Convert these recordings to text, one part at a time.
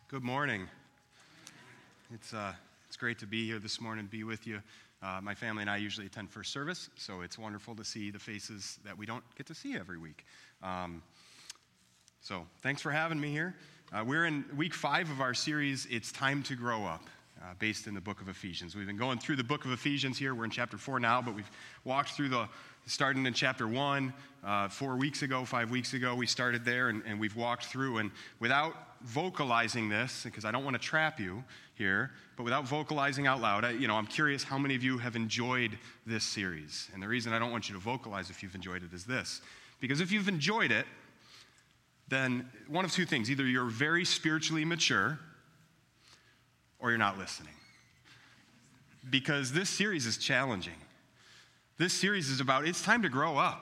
Good morning. It's great to be here this morning, be with you. My family and I usually attend first service, so it's wonderful to see the faces that we don't get to see every week. So thanks for having me here. We're in week 5 of our series, It's Time to Grow Up, based in the book of Ephesians. We've been going through the book of Ephesians here. We're in chapter 4 now, but we've walked through starting in chapter 1, 5 weeks ago, we started there, and we've walked through. And without vocalizing this, because I don't want to trap you here, but without vocalizing out loud, I'm curious how many of you have enjoyed this series. And the reason I don't want you to vocalize if you've enjoyed it is this. Because if you've enjoyed it, then one of two things. Either you're very spiritually mature, or you're not listening. Because this series is challenging. This series is about, it's time to grow up.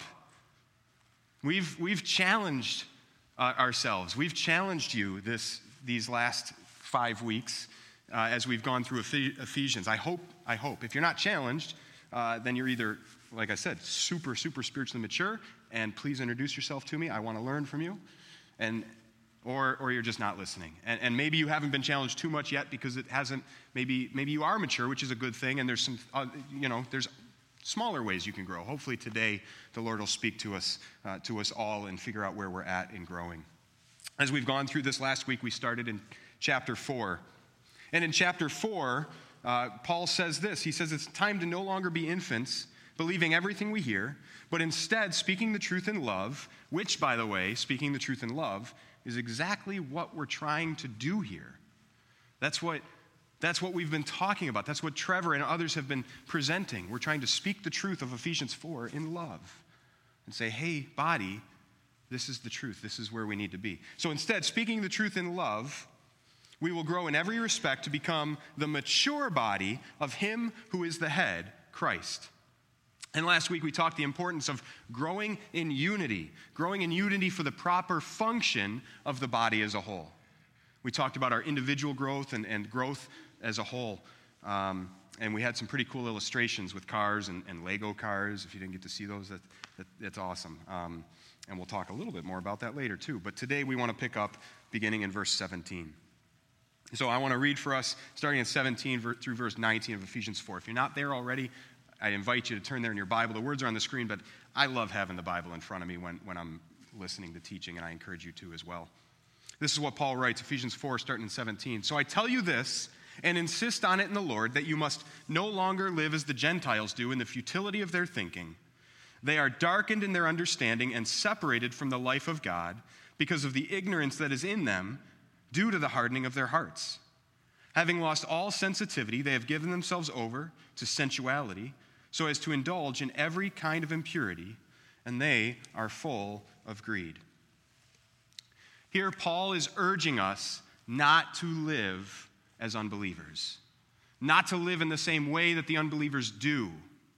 We've challenged ourselves. We've challenged you these last 5 weeks as we've gone through Ephesians. I hope, if you're not challenged, then you're either, like I said, super spiritually mature, and please introduce yourself to me. I want to learn from you. Or you're just not listening. And maybe you haven't been challenged too much yet because it hasn't, maybe you are mature, which is a good thing, and there's some, there's smaller ways you can grow. Hopefully today the Lord will speak to us all and figure out where we're at in growing. As we've gone through this last week, we started in chapter 4. And in chapter 4, Paul says this. He says it's time to no longer be infants, believing everything we hear, but instead speaking the truth in love, which, by the way, speaking the truth in love is exactly what we're trying to do here. That's what we've been talking about. That's what Trevor and others have been presenting. We're trying to speak the truth of Ephesians 4 in love and say, hey, body, this is the truth. This is where we need to be. So instead, speaking the truth in love, we will grow in every respect to become the mature body of Him who is the head, Christ. And last week we talked the importance of growing in unity for the proper function of the body as a whole. We talked about our individual growth and growth as a whole. And we had some pretty cool illustrations with cars and Lego cars. If you didn't get to see those, that's awesome. And we'll talk a little bit more about that later too. But today we want to pick up beginning in verse 17. So I want to read for us starting in 17 through verse 19 of Ephesians 4. If you're not there already, I invite you to turn there in your Bible. The words are on the screen, but I love having the Bible in front of me when I'm listening to teaching, and I encourage you to as well. This is what Paul writes, Ephesians 4, starting in 17. So I tell you this, and insist on it in the Lord, that you must no longer live as the Gentiles do in the futility of their thinking. They are darkened in their understanding and separated from the life of God because of the ignorance that is in them due to the hardening of their hearts. Having lost all sensitivity, they have given themselves over to sensuality, so as to indulge in every kind of impurity, and they are full of greed. Here, Paul is urging us not to live as unbelievers, not to live in the same way that the unbelievers do,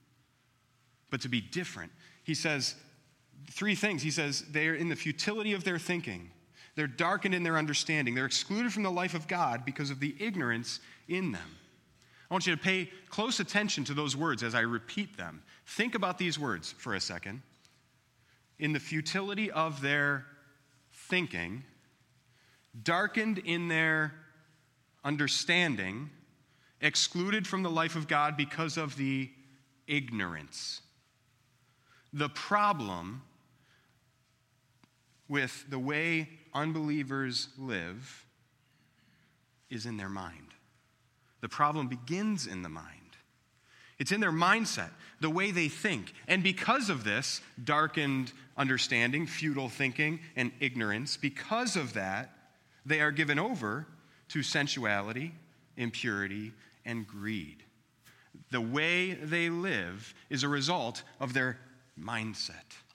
but to be different. He says 3 things. He says they are in the futility of their thinking. They're darkened in their understanding. They're excluded from the life of God because of the ignorance in them. I want you to pay close attention to those words as I repeat them. Think about these words for a second. In the futility of their thinking, darkened in their understanding, excluded from the life of God because of the ignorance. The problem with the way unbelievers live is in their mind. The problem begins in the mind. It's in their mindset, the way they think. And because of this darkened understanding, futile thinking, and ignorance, because of that, they are given over to sensuality, impurity, and greed. The way they live is a result of their mindset.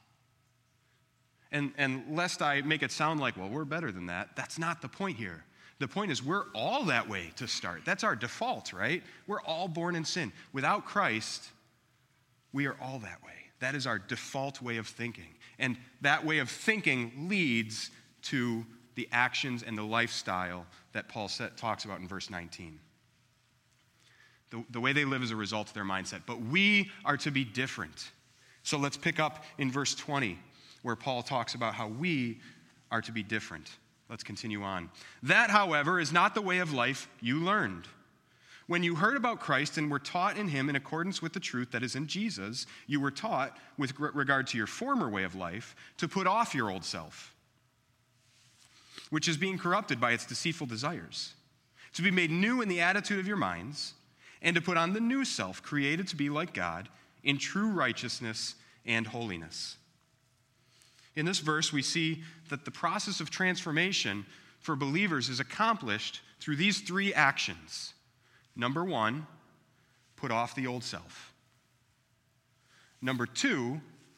And lest I make it sound like, well, we're better than that, that's not the point here. The point is we're all that way to start. That's our default, right? We're all born in sin. Without Christ, we are all that way. That is our default way of thinking. And that way of thinking leads to the actions and the lifestyle that Paul talks about in verse 19. The way they live is a result of their mindset. But we are to be different. So let's pick up in verse 20, where Paul talks about how we are to be different. Let's continue on. That, however, is not the way of life you learned. When you heard about Christ and were taught in him in accordance with the truth that is in Jesus, you were taught, with regard to your former way of life, to put off your old self, which is being corrupted by its deceitful desires, to be made new in the attitude of your minds, and to put on the new self, created to be like God, in true righteousness and holiness. In this verse, we see that the process of transformation for believers is accomplished through these three actions. Number one, put off the old self. Number two,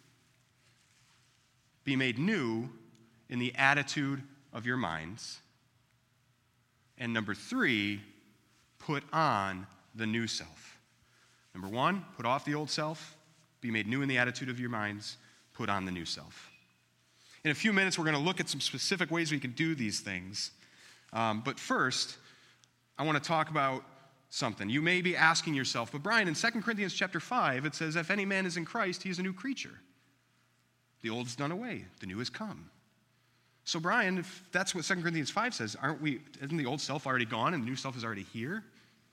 be made new in the attitude of your minds. And number three, put on the new self. Number one, put off the old self, be made new in the attitude of your minds, put on the new self. In a few minutes, we're going to look at some specific ways we can do these things. But first, I want to talk about something. You may be asking yourself, but Brian, in 2 Corinthians chapter 5, it says, if any man is in Christ, he is a new creature. The old is done away, the new has come. So Brian, if that's what 2 Corinthians 5 says, isn't the old self already gone and the new self is already here?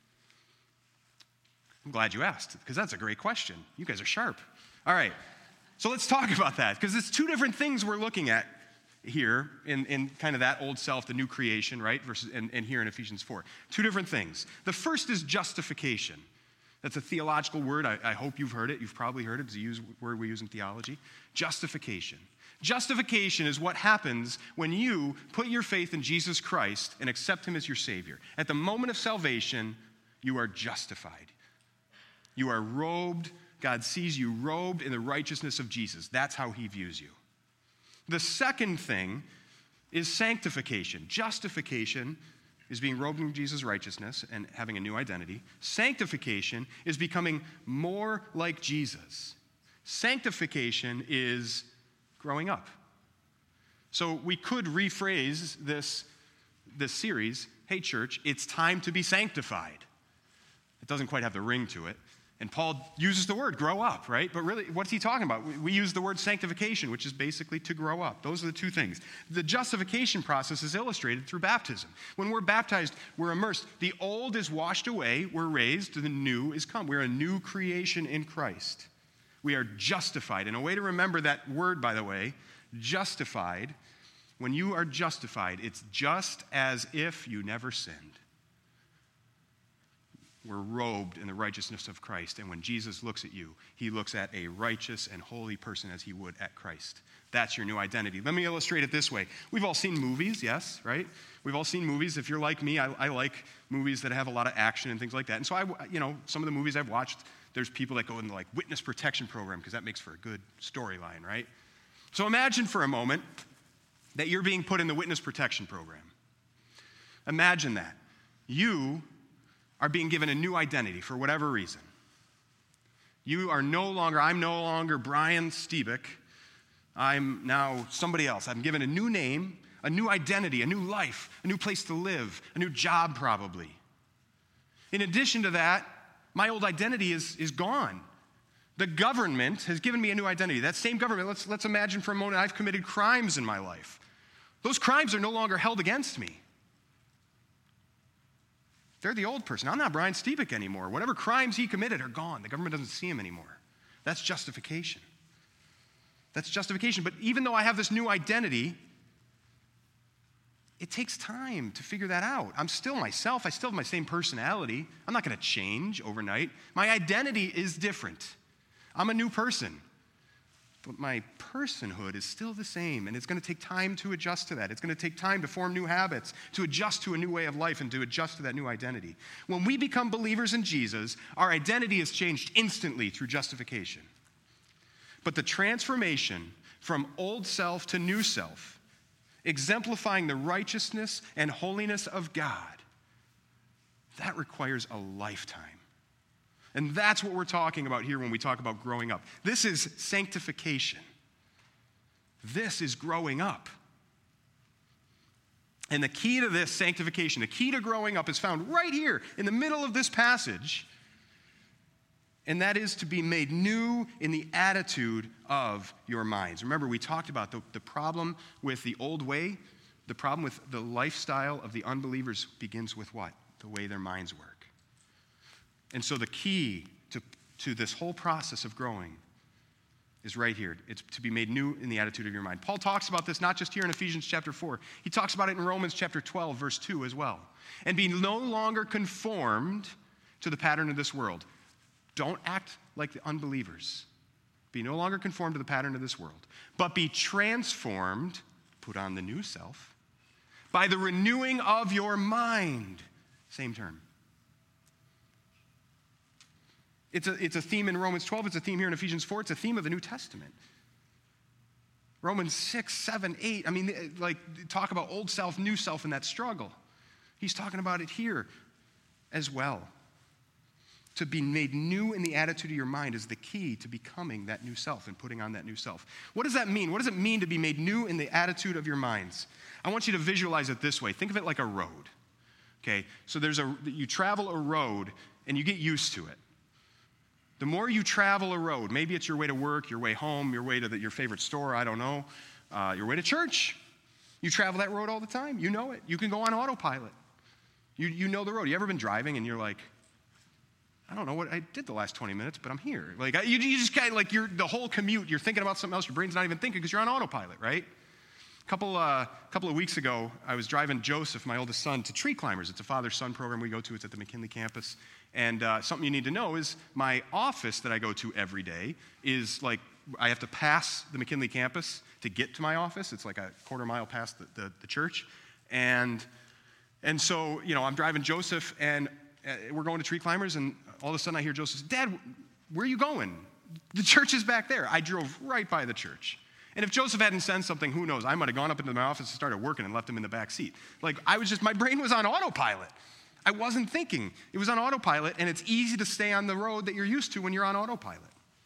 I'm glad you asked, because that's a great question. You guys are sharp. All right, so let's talk about that, because it's two different things we're looking at here in kind of that old self, the new creation, right? Versus and here in Ephesians 4. Two different things. The first is justification. That's a theological word. I hope you've heard it. You've probably heard it. It's a word we use in theology. Justification. Justification is what happens when you put your faith in Jesus Christ and accept him as your Savior. At the moment of salvation, you are justified. You are robed. God sees you robed in the righteousness of Jesus. That's how he views you. The second thing is sanctification. Justification is being robed in Jesus' righteousness and having a new identity. Sanctification is becoming more like Jesus. Sanctification is growing up. So we could rephrase this series, hey church, it's time to be sanctified. It doesn't quite have the ring to it. And Paul uses the word grow up, right? But really, what's he talking about? We use the word sanctification, which is basically to grow up. Those are the two things. The justification process is illustrated through baptism. When we're baptized, we're immersed. The old is washed away, we're raised, the new is come. We're a new creation in Christ. We are justified. And a way to remember that word, by the way, justified, when you are justified, it's just as if you never sinned. We're robed in the righteousness of Christ. And when Jesus looks at you, he looks at a righteous and holy person as he would at Christ. That's your new identity. Let me illustrate it this way. We've all seen movies, yes, right? We've all seen movies. If you're like me, I like movies that have a lot of action and things like that. And so, some of the movies I've watched, there's people that go into like witness protection program because that makes for a good storyline, right? So imagine for a moment that you're being put in the witness protection program. Imagine that. You are being given a new identity for whatever reason. I'm no longer Brian Stebick. I'm now somebody else. I'm given a new name, a new identity, a new life, a new place to live, a new job probably. In addition to that, my old identity is gone. The government has given me a new identity. That same government, let's imagine for a moment I've committed crimes in my life. Those crimes are no longer held against me. They're the old person. I'm not Brian Stebick anymore. Whatever crimes he committed are gone. The government doesn't see him anymore. That's justification. That's justification. But even though I have this new identity, it takes time to figure that out. I'm still myself. I still have my same personality. I'm not going to change overnight. My identity is different. I'm a new person. But my personhood is still the same, and it's going to take time to adjust to that. It's going to take time to form new habits, to adjust to a new way of life, and to adjust to that new identity. When we become believers in Jesus, our identity is changed instantly through justification. But the transformation from old self to new self, exemplifying the righteousness and holiness of God, that requires a lifetime. And that's what we're talking about here when we talk about growing up. This is sanctification. This is growing up. And the key to this sanctification, the key to growing up is found right here in the middle of this passage. And that is to be made new in the attitude of your minds. Remember, we talked about the problem with the old way. the problem with the lifestyle of the unbelievers begins with what? The way their minds work. And so the key to this whole process of growing is right here. It's to be made new in the attitude of your mind. Paul talks about this not just here in Ephesians chapter 4. He talks about it in Romans chapter 12, verse 2 as well. And be no longer conformed to the pattern of this world. Don't act like the unbelievers. Be no longer conformed to the pattern of this world, but be transformed, put on the new self, by the renewing of your mind. Same term. It's a theme in Romans 12. It's a theme here in Ephesians 4. It's a theme of the New Testament. Romans 6, 7, 8. Talk about old self, new self, and that struggle. He's talking about it here as well. To be made new in the attitude of your mind is the key to becoming that new self and putting on that new self. What does that mean? What does it mean to be made new in the attitude of your minds? I want you to visualize it this way. Think of it like a road. Okay? So you travel a road and you get used to it. The more you travel a road, maybe it's your way to work, your way home, your way to your favorite store, I don't know, your way to church. You travel that road all the time. You know it. You can go on autopilot. You know the road. You ever been driving and you're like, I don't know what I did the last 20 minutes, but I'm here. You just kind of the whole commute, you're thinking about something else. Your brain's not even thinking because you're on autopilot, right? A couple of weeks ago, I was driving Joseph, my oldest son, to Tree Climbers. It's a father-son program we go to. It's at the McKinley campus. And something you need to know is my office that I go to every day is I have to pass the McKinley campus to get to my office. It's like a quarter mile past the church. And so, I'm driving Joseph, and we're going to Tree Climbers, and all of a sudden I hear Joseph say, Dad, where are you going? The church is back there. I drove right by the church. And if Joseph hadn't said something, who knows? I might have gone up into my office and started working and left him in the back seat. My brain was on autopilot. I wasn't thinking. It was on autopilot, and it's easy to stay on the road that you're used to when you're on autopilot.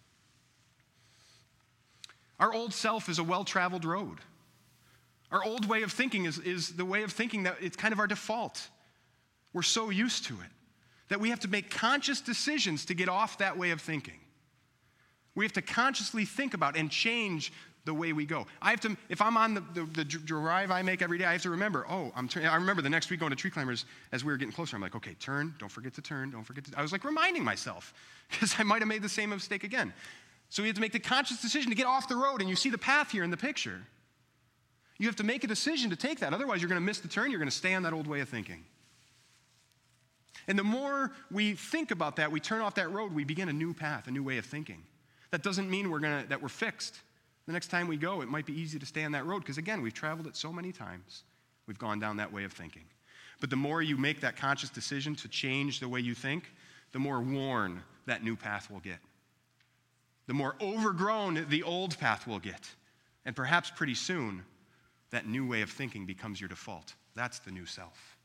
Our old self is a well-traveled road. Our old way of thinking is the way of thinking that it's kind of our default. We're so used to it that we have to make conscious decisions to get off that way of thinking. We have to consciously think about and change the way we go. If I'm on the drive I make every day, I have to remember, I remember the next week going to Tree Climbers, as we were getting closer, I'm like, okay, turn, don't forget to turn, I was reminding myself, because I might have made the same mistake again. So we have to make the conscious decision to get off the road, and you see the path here in the picture. You have to make a decision to take that, otherwise you're going to miss the turn, you're going to stay on that old way of thinking. And the more we think about that, we turn off that road, we begin a new path, a new way of thinking. That doesn't mean that we're fixed. The next time we go, it might be easy to stay on that road because, again, we've traveled it so many times. We've gone down that way of thinking. But the more you make that conscious decision to change the way you think, the more worn that new path will get. The more overgrown the old path will get. And perhaps pretty soon, that new way of thinking becomes your default. That's the new self.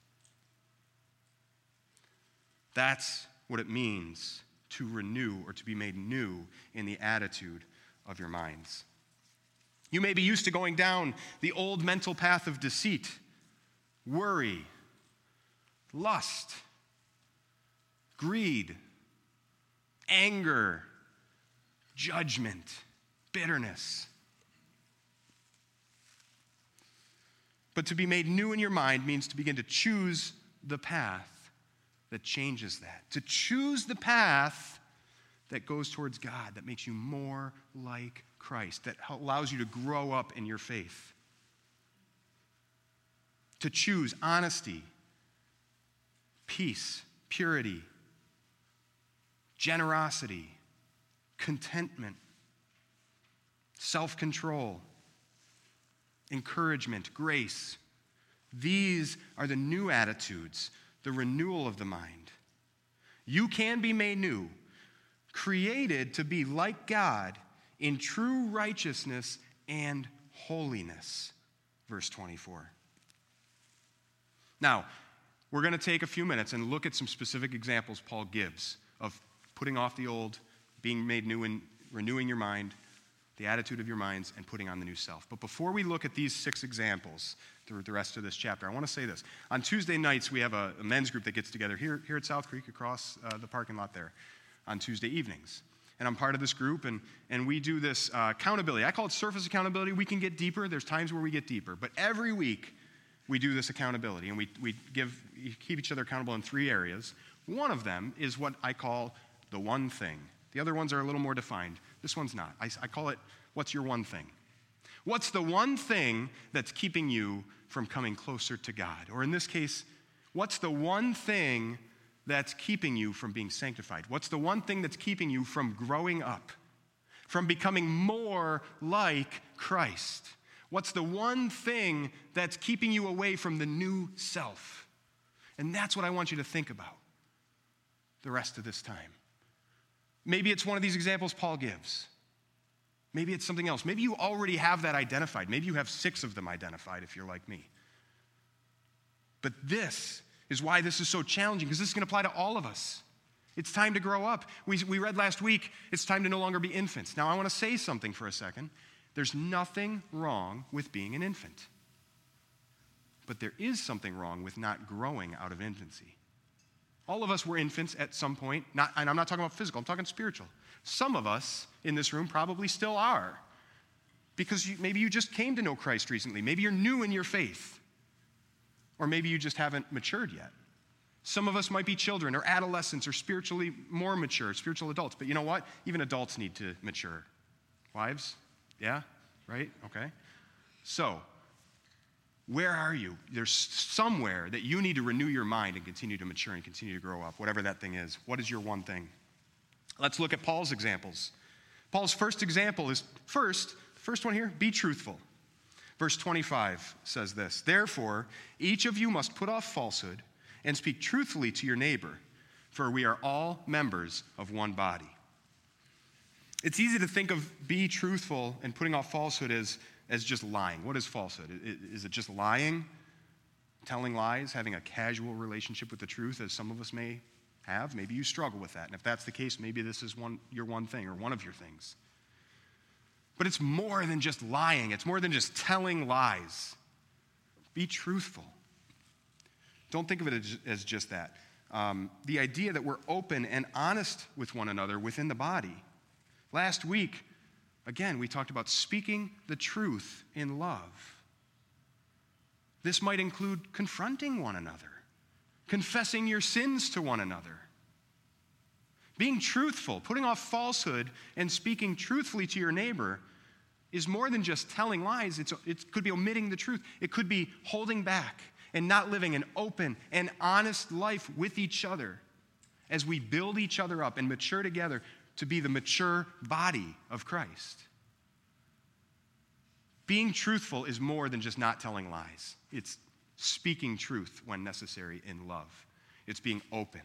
That's what it means to renew or to be made new in the attitude of your minds. You may be used to going down the old mental path of deceit, worry, lust, greed, anger, judgment, bitterness. But to be made new in your mind means to begin to choose the path that changes that. To choose the path that goes towards God, that makes you more like Christ, that allows you to grow up in your faith. To choose honesty, peace, purity, generosity, contentment, self-control, encouragement, grace. These are the new attitudes, the renewal of the mind. You can be made new, created to be like God in true righteousness and holiness. Verse 24. Now, we're going to take a few minutes and look at some specific examples Paul gives of putting off the old, being made new and renewing your mind, the attitude of your minds, and putting on the new self. But before we look at these 6 examples through the rest of this chapter, I want to say this. On Tuesday nights, we have a men's group that gets together here at South Creek across the parking lot there on Tuesday evenings. And I'm part of this group, and we do this accountability. I call it surface accountability. We can get deeper. There's times where we get deeper. But every week, we do this accountability, and we keep each other accountable in 3 areas. One of them is what I call the one thing. The other ones are a little more defined. This one's not. I call it, what's your one thing? What's the one thing that's keeping you from coming closer to God? Or in this case, what's the one thing that's keeping you from being sanctified? What's the one thing that's keeping you from growing up, from becoming more like Christ? What's the one thing that's keeping you away from the new self? And that's what I want you to think about the rest of this time. Maybe it's one of these examples Paul gives. Maybe it's something else. Maybe you already have that identified. Maybe you have 6 of them identified if you're like me. But this is why this is so challenging, because this is going to apply to all of us. It's time to grow up. We read last week, it's time to no longer be infants. Now, I want to say something for a second. There's nothing wrong with being an infant. But there is something wrong with not growing out of infancy. All of us were infants at some point, and I'm not talking about physical, I'm talking spiritual. Some of us in this room probably still are, because maybe you just came to know Christ recently. Maybe you're new in your faith, or maybe you just haven't matured yet. Some of us might be children or adolescents or spiritually more mature, spiritual adults. But you know what? Even adults need to mature. Wives? Yeah? Right? Okay. So, where are you? There's somewhere that you need to renew your mind and continue to mature and continue to grow up, whatever that thing is. What is your one thing? Let's look at Paul's examples. Paul's first example is, first one here, be truthful. Verse 25 says this, "Therefore, each of you must put off falsehood and speak truthfully to your neighbor, for we are all members of one body." It's easy to think of be truthful and putting off falsehood as just lying. What is falsehood? Is it just lying, telling lies, having a casual relationship with the truth, as some of us may have? Maybe you struggle with that. And if that's the case, maybe this is your one thing or one of your things. But it's more than just lying. It's more than just telling lies. Be truthful. Don't think of it as just that. The idea that we're open and honest with one another within the body. Last week, again, we talked about speaking the truth in love. This might include confronting one another, confessing your sins to one another. Being truthful, putting off falsehood, and speaking truthfully to your neighbor is more than just telling lies. It could be omitting the truth. It could be holding back and not living an open and honest life with each other as we build each other up and mature together to be the mature body of Christ. Being truthful is more than just not telling lies. It's speaking truth when necessary in love. It's being open.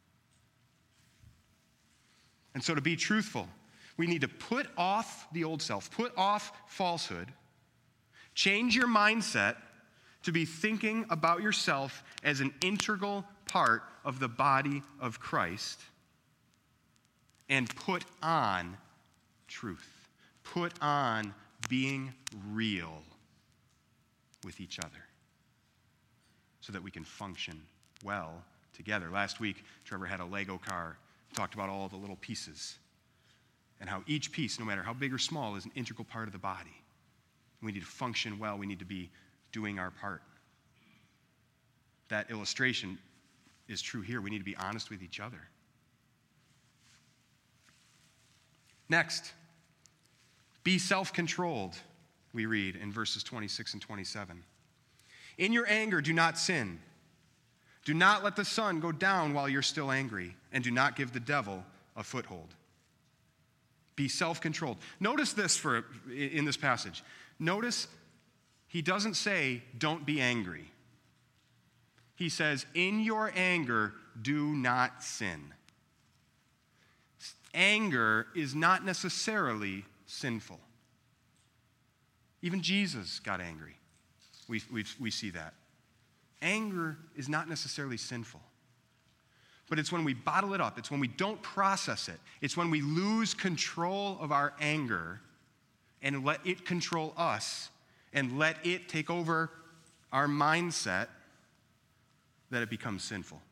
And so to be truthful, we need to put off the old self, put off falsehood, change your mindset to be thinking about yourself as an integral part of the body of Christ, and put on truth. Put on being real with each other so that we can function well together. Last week, Trevor had a Lego car, talked about all the little pieces and how each piece, no matter how big or small, is an integral part of the body. We need to function well. We need to be doing our part. That illustration is true here. We need to be honest with each other. Next, be self-controlled, we read in verses 26 and 27. "In your anger, do not sin. Do not let the sun go down while you're still angry, and do not give the devil a foothold." Be self-controlled. Notice this in this passage. Notice he doesn't say, don't be angry. He says, in your anger, do not sin. Anger is not necessarily sinful. Even Jesus got angry. We see that. Anger is not necessarily sinful. But it's when we bottle it up. It's when we don't process it. It's when we lose control of our anger and let it control us and let it take over our mindset that it becomes sinful.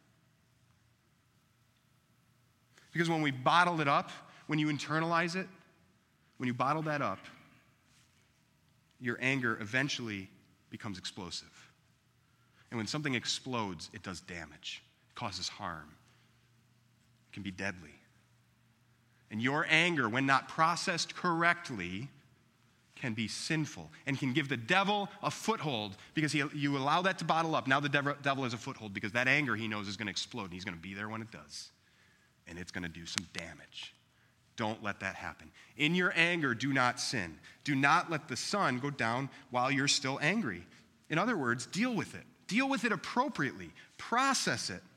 Because when we bottle it up, when you internalize it, when you bottle that up, your anger eventually becomes explosive. And when something explodes, it does damage. It causes harm. It can be deadly. And your anger, when not processed correctly, can be sinful and can give the devil a foothold because you allow that to bottle up. Now the devil has a foothold because that anger he knows is going to explode, and he's going to be there when it does. And it's going to do some damage. Don't let that happen. In your anger, do not sin. Do not let the sun go down while you're still angry. In other words, deal with it. Deal with it appropriately. Process it.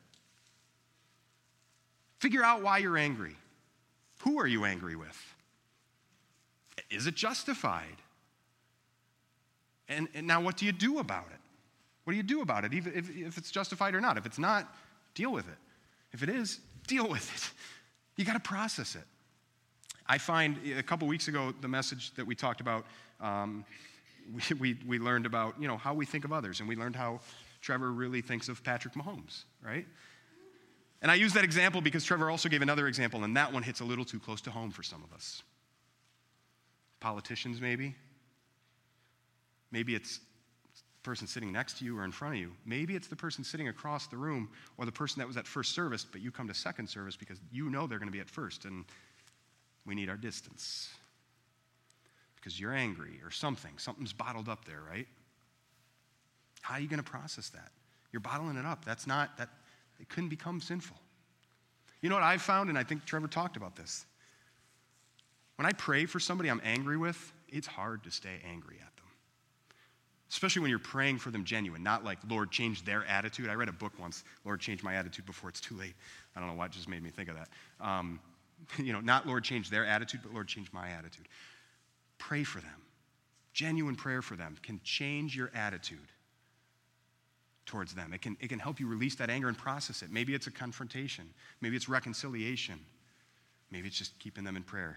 Figure out why you're angry. Who are you angry with? Is it justified? And now what do you do about it? What do you do about it, even if it's justified or not? If it's not, deal with it. If it is, deal with it. You got to process it. I find a couple weeks ago, the message that we talked about, we learned about, how we think of others, and we learned how Trevor really thinks of Patrick Mahomes, right? And I use that example because Trevor also gave another example, and that one hits a little too close to home for some of us. Politicians, maybe. Maybe it's the person sitting next to you or in front of you. Maybe it's the person sitting across the room or the person that was at first service, but you come to second service because you know they're going to be at first, and we need our distance because you're angry or something. Something's bottled up there, right? How are you going to process that? You're bottling it up. It couldn't become sinful. You know what I've found, and I think Trevor talked about this. When I pray for somebody I'm angry with, it's hard to stay angry at them. Especially when you're praying for them genuine, not like, Lord, change their attitude. I read a book once, Lord, change my attitude before it's too late. I don't know what just made me think of that. Not Lord, change their attitude, but Lord, change my attitude. Pray for them. Genuine prayer for them can change your attitude towards them. It can help you release that anger and process it. Maybe it's a confrontation. Maybe it's reconciliation. Maybe it's just keeping them in prayer.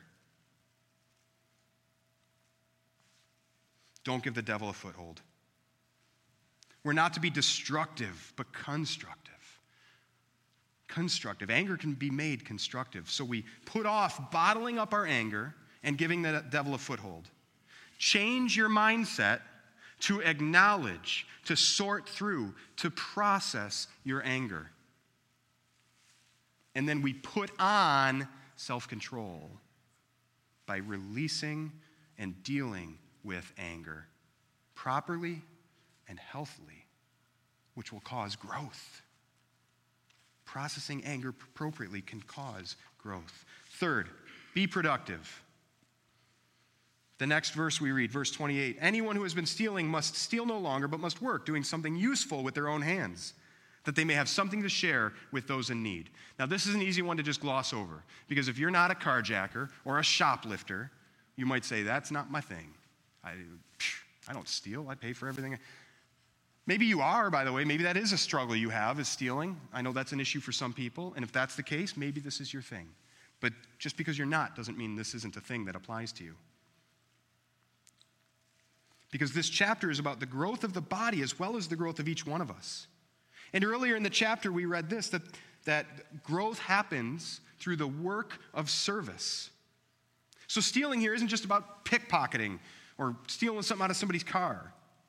Don't give the devil a foothold. We're not to be destructive, but constructive. Constructive. Anger can be made constructive. So we put off bottling up our anger and giving the devil a foothold. Change your mindset to acknowledge, to sort through, to process your anger. And then we put on self-control by releasing and dealing with anger properly and healthily, which will cause growth. Processing anger appropriately can cause growth. Third, be productive. The next verse we read, verse 28, anyone who has been stealing must steal no longer, but must work, doing something useful with their own hands, that they may have something to share with those in need. Now, this is an easy one to just gloss over, because if you're not a carjacker or a shoplifter, you might say, that's not my thing. I don't steal. I pay for everything. Maybe you are, by the way. Maybe that is a struggle you have, is stealing. I know that's an issue for some people, and if that's the case, maybe this is your thing. But just because you're not doesn't mean this isn't a thing that applies to you. Because this chapter is about the growth of the body as well as the growth of each one of us. And earlier in the chapter, we read this, that growth happens through the work of service. So stealing here isn't just about pickpocketing or stealing something out of somebody's car.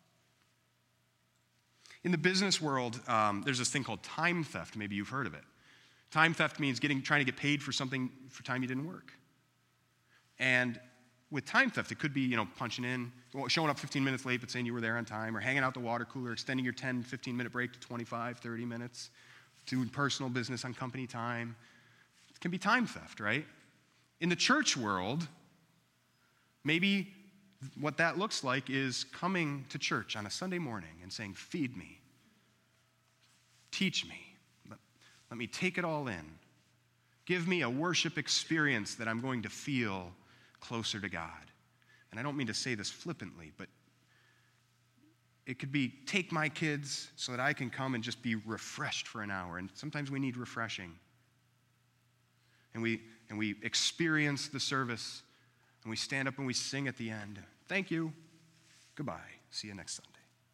In the business world, there's this thing called time theft. Maybe you've heard of it. Time theft means trying to get paid for something for time you didn't work. And with time theft, it could be, punching in, showing up 15 minutes late but saying you were there on time, or hanging out the water cooler, extending your 10, 15-minute break to 25, 30 minutes, doing personal business on company time. It can be time theft, right? In the church world, maybe what that looks like is coming to church on a Sunday morning and saying, feed me, teach me, let me take it all in. Give me a worship experience that I'm going to feel closer to God. And I don't mean to say this flippantly, but it could be take my kids so that I can come and just be refreshed for an hour. And sometimes we need refreshing. And we experience the service, and we stand up and we sing at the end. Thank you. Goodbye. See you next Sunday.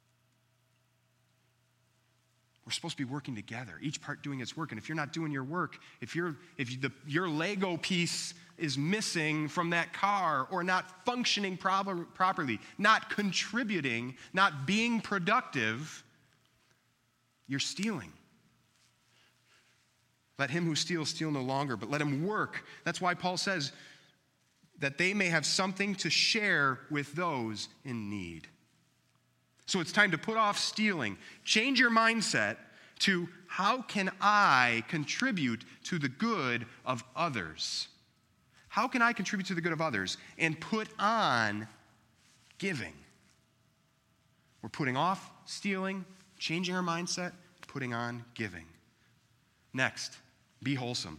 We're supposed to be working together, each part doing its work. And if you're not doing your work, if your Lego piece is missing from that car or not functioning properly, not contributing, not being productive, you're stealing. Let him who steals steal no longer, but let him work. That's why Paul says that they may have something to share with those in need. So it's time to put off stealing. Change your mindset to how can I contribute to the good of others? How can I contribute to the good of others? And put on giving. We're putting off stealing, changing our mindset, putting on giving. Next, be wholesome.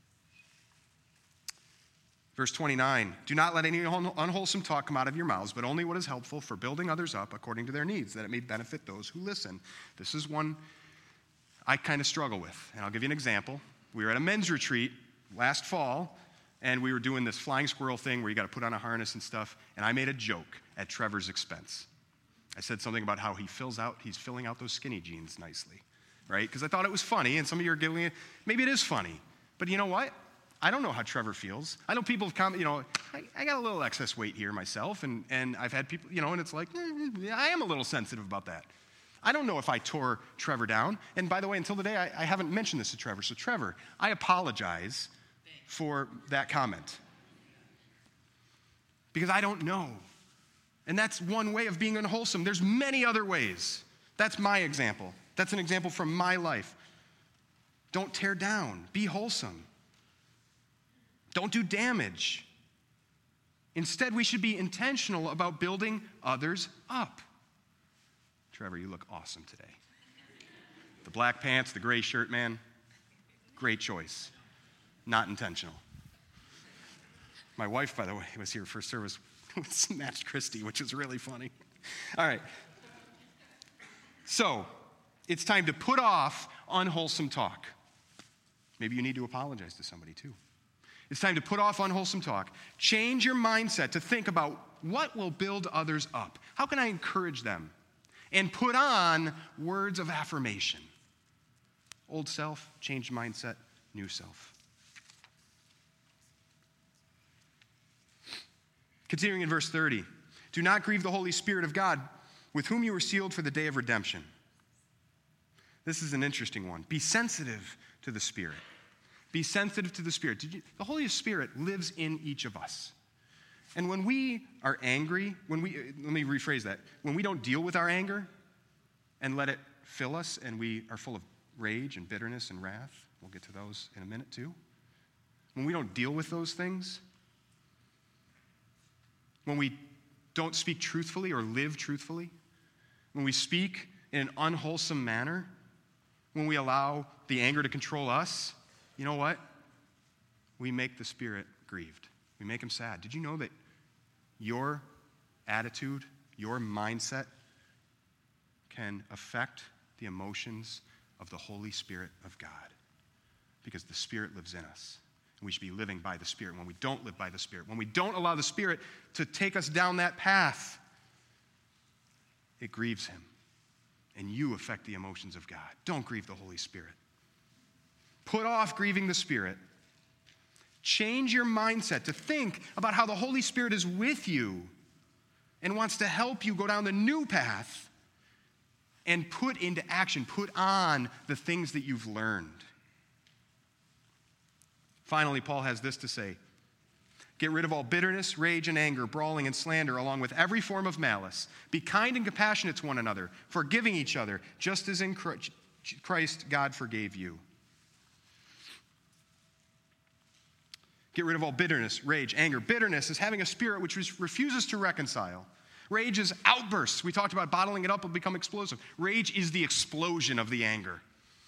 Verse 29, do not let any unwholesome talk come out of your mouths, but only what is helpful for building others up according to their needs, that it may benefit those who listen. This is one I kind of struggle with, and I'll give you an example. We were at a men's retreat last fall, and we were doing this flying squirrel thing where you got to put on a harness and stuff, and I made a joke at Trevor's expense. I said something about how he's filling out those skinny jeans nicely, right? Because I thought it was funny, and some of you are giving it, maybe it is funny, but you know what? I don't know how Trevor feels. I know people have commented, I got a little excess weight here myself, and I've had people, and it's like, I am a little sensitive about that. I don't know if I tore Trevor down. And by the way, until today, I haven't mentioned this to Trevor. So Trevor, I apologize for that comment. Because I don't know. And that's one way of being unwholesome. There's many other ways. That's my example. That's an example from my life. Don't tear down. Be wholesome. Don't do damage. Instead, we should be intentional about building others up. Trevor, you look awesome today. The black pants, the gray shirt, man, great choice. Not intentional. My wife, by the way, was here for service, matched Christy, which is really funny. All right. So, it's time to put off unwholesome talk. Maybe you need to apologize to somebody too. It's time to put off unwholesome talk. Change your mindset to think about what will build others up. How can I encourage them? And put on words of affirmation. Old self, changed mindset, new self. Continuing in verse 30. Do not grieve the Holy Spirit of God, with whom you were sealed for the day of redemption. This is an interesting one. Be sensitive to the Spirit. Be sensitive to the Spirit. The Holy Spirit lives in each of us. And when we are angry, let me rephrase that. When we don't deal with our anger and let it fill us, and we are full of rage and bitterness and wrath, we'll get to those in a minute too. When we don't deal with those things, when we don't speak truthfully or live truthfully, when we speak in an unwholesome manner, when we allow the anger to control us, you know what? We make the Spirit grieved. We make him sad. Did you know that your attitude, your mindset can affect the emotions of the Holy Spirit of God? Because the Spirit lives in us. And we should be living by the Spirit. When we don't live by the Spirit, when we don't allow the Spirit to take us down that path, it grieves him. And you affect the emotions of God. Don't grieve the Holy Spirit. Put off grieving the Spirit. Change your mindset to think about how the Holy Spirit is with you and wants to help you go down the new path and put into action, put on the things that you've learned. Finally, Paul has this to say. Get rid of all bitterness, rage, and anger, brawling and slander, along with every form of malice. Be kind and compassionate to one another, forgiving each other, just as in Christ God forgave you. Get rid of all bitterness, rage, anger. Bitterness is having a spirit which refuses to reconcile. Rage is outbursts. We talked about bottling it up will become explosive. Rage is the explosion of the anger.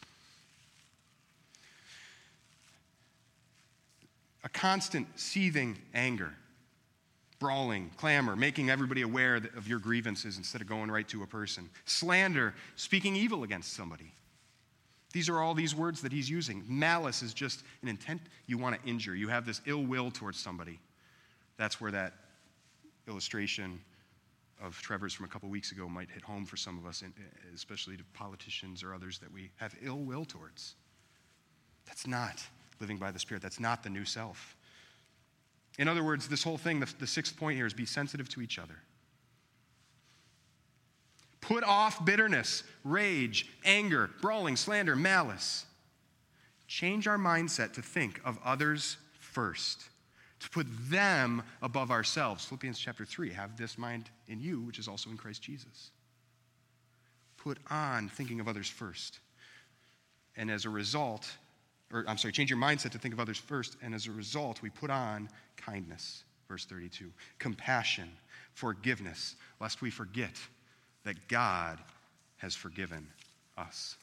A constant seething anger. Brawling, clamor, making everybody aware of your grievances instead of going right to a person. Slander, speaking evil against somebody. These are all these words that he's using. Malice is just an intent you want to injure. You have this ill will towards somebody. That's where that illustration of Trevor's from a couple weeks ago might hit home for some of us, especially to politicians or others that we have ill will towards. That's not living by the Spirit. That's not the new self. In other words, this whole thing, the sixth point here is be sensitive to each other. Put off bitterness, rage, anger, brawling, slander, malice. Change our mindset to think of others first, to put them above ourselves. Philippians chapter 3, have this mind in you, which is also in Christ Jesus. Put on thinking of others first. And as a result, change your mindset to think of others first, and as a result, we put on kindness, verse 32, compassion, forgiveness, lest we forget that God has forgiven us.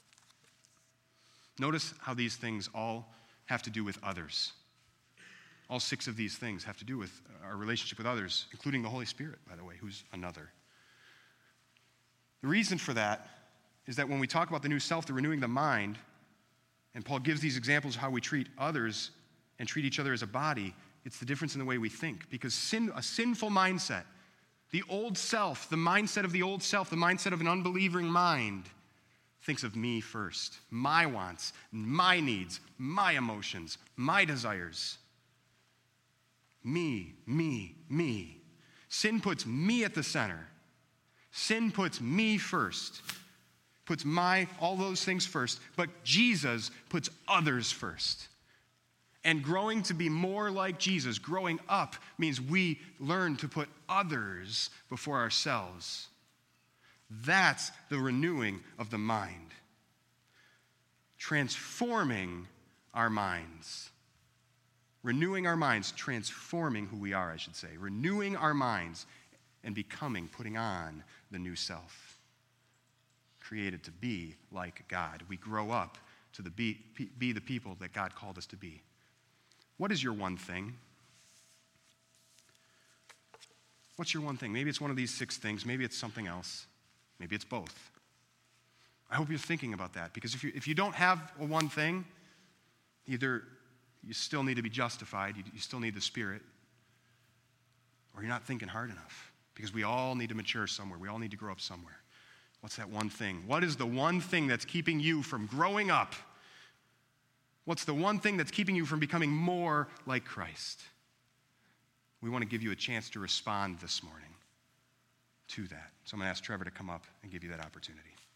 Notice how these things all have to do with others. All 6 of these things have to do with our relationship with others, including the Holy Spirit, by the way, who's another. The reason for that is that when we talk about the new self, the renewing the mind, and Paul gives these examples of how we treat others and treat each other as a body, it's the difference in the way we think. Because a sinful mindset, the old self, the mindset of the old self, the mindset of an unbelieving mind, thinks of me first, my wants, my needs, my emotions, my desires. Me, me, me. Sin puts me at the center. Sin puts me first, puts all those things first, but Jesus puts others first. And growing to be more like Jesus, growing up, means we learn to put others before ourselves. That's the renewing of the mind. Transforming our minds. Renewing our minds, transforming who we are, I should say. Renewing our minds and putting on the new self. Created to be like God. We grow up to be the people that God called us to be. What is your one thing? What's your one thing? Maybe it's one of these 6 things. Maybe it's something else. Maybe it's both. I hope you're thinking about that, because if you don't have a one thing, either you still need to be justified, you still need the Spirit, or you're not thinking hard enough, because we all need to mature somewhere. We all need to grow up somewhere. What's that one thing? What is the one thing that's keeping you from growing up? What's the one thing that's keeping you from becoming more like Christ? We want to give you a chance to respond this morning to that. So I'm going to ask Trevor to come up and give you that opportunity.